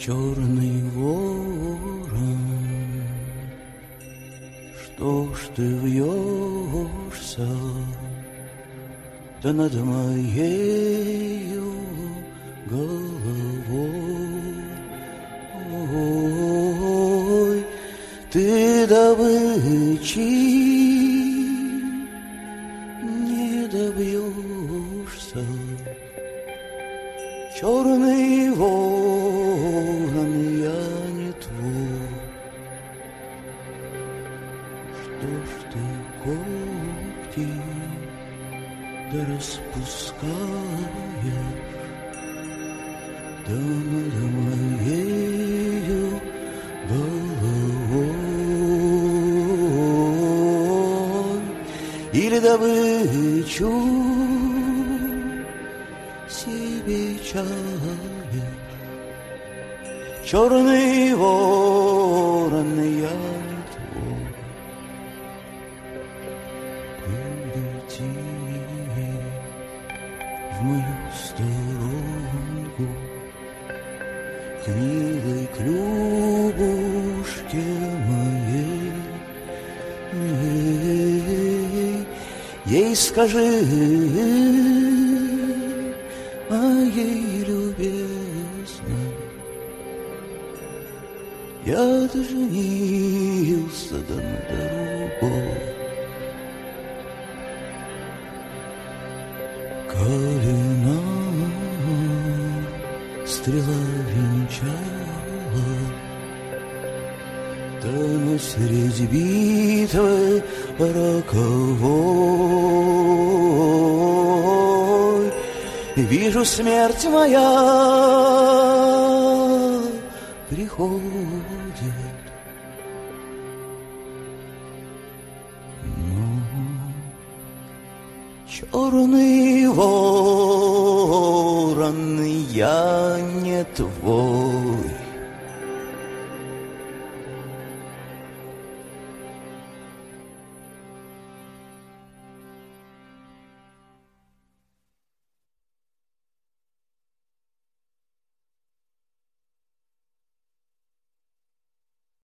Черный ворон, что ж ты вьешься, да над моею головой? Ты добычи не добьешься, черный ворон, я не твой. Что ж ты когти да распускаешь, да над моею головой? Или добычу себе чаешь, черный ворон, я не твой. Полети в мою сторонку к милой Клюбушке моей. Ей скажи, моей любезной, я-то женился да на другой. Коли нас стрела венчала, да мы средь битвы роковой вижу, смерть моя приходит. Но черный ворон, я не твой.